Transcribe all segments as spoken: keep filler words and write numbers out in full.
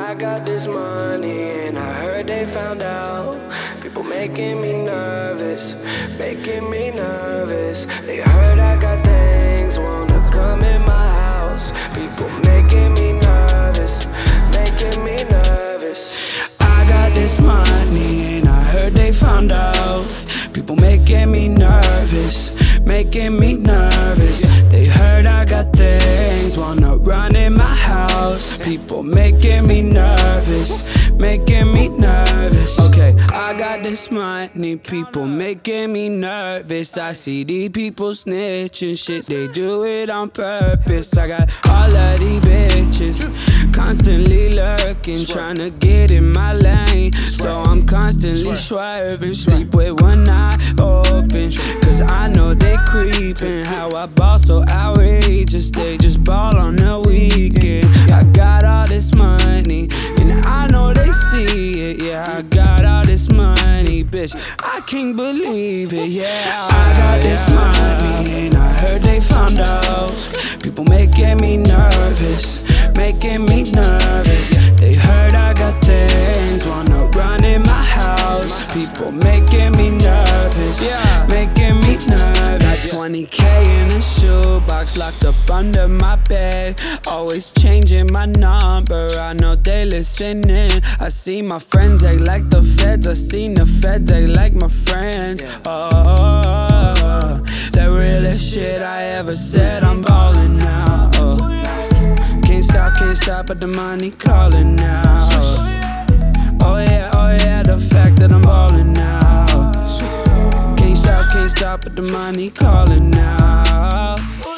I got this money and I heard they found out. People making me nervous, making me nervous. They heard I got things, wanna come in my house. People making me nervous, making me nervous. I got this money and I heard they found out. People making me nervous, making me nervous. They heard I got things, wanna run in my house. People making me nervous, making me nervous. Okay, I got this money, people making me nervous. I see these people snitching shit, they do it on purpose. I got all of these bitches constantly lurking, trying to get in my lane. So I'm constantly swerving, sleep with one eye open, cause I know they creeping. How I ball so outrageous, they just ball on the weekend. I got all this money, and I know they see it. Yeah, I got all this money, bitch, I can't believe it. Yeah, I got this money, and I heard they found out. People making me nervous, making me nervous. They heard I got things, wanna run in my house. People making me nervous, yeah, making me nervous. Got twenty K in a shoebox, locked up under my bed. Always changing my number, I know they listening. I see my friends act like the feds, I seen the feds act like my friends. Oh, that realest shit I ever said, I'm ballin' now. Oh. Can't stop, can't stop, but the money calling now. Oh yeah, oh yeah, the fact that I'm ballin' now. Can't stop, can't stop, but the money calling now.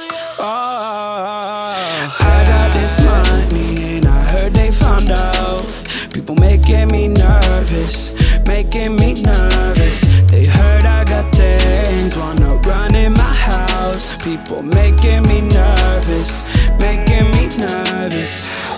Oh, I got this money and I heard they found out. People making me nervous, making me nervous. They heard I got things, wanna run in my house. People making me nervous, making me nervous.